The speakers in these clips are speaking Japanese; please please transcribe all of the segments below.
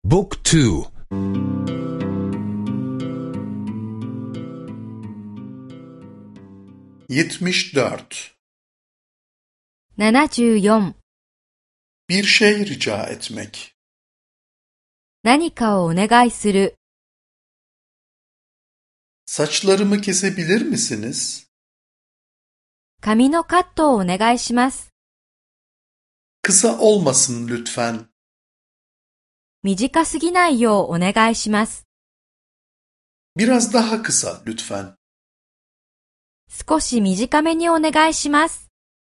บุ๊กทู 74 74 Bir şey rica etmek. 何かをお願いする。 Saçlarımı kesebilir misiniz? 髪のカットをお願いします。 Kısa olmasın lütfen. 短すぎないようお願いします。 Biraz daha kısa lütfen. 少し短めにお願いします。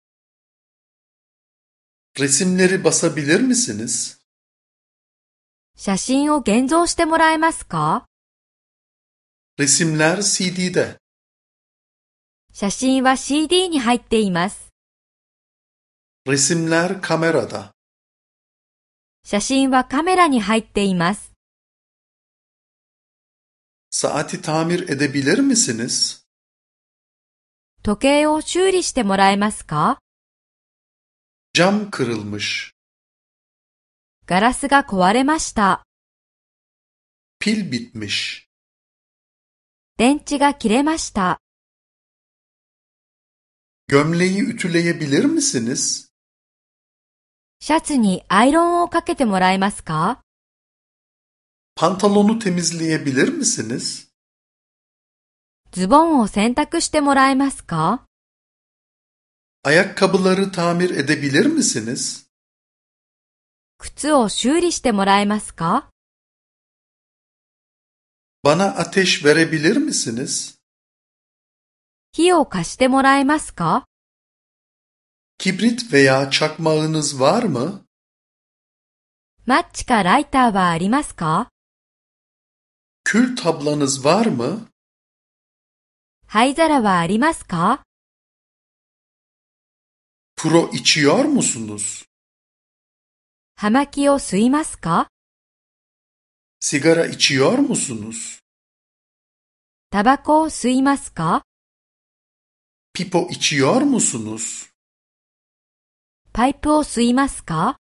Resimleri basabilir misiniz? 写真を現像してもらえますか？ Resimler CD'de. 写真は CD に入っています。 Resimler kamerada. 写真はカメラに入っています。 Saati tamir edebilir misiniz? 時計を修理してもらえますか？ Cam kırılmış. ガラスが壊れました。 Pil bitmiş. 電池が切れました。 Gömleği ütüleyebilir misiniz? シャツにアイロンをかけてもらえますか？ Pantolonu temizleyebilir misiniz? ズボンを洗濯してもらえますか？ Ayakkabıları tamir edebilir misiniz? 靴を修理してもらえますか？ Bana ateş verebilir misiniz? 火を貸してもらえますか？ Kibrit veya çakmağınız var mı? マッチかライターはありますか？ Kül tablanız var mı? 灰皿はありますか？ Puro içiyor musunuz? 葉巻を吸いますか？ Sigara içiyor musunuz? タバコを吸いますか？ Pipo içiyor musunuz? パイプを吸いますか？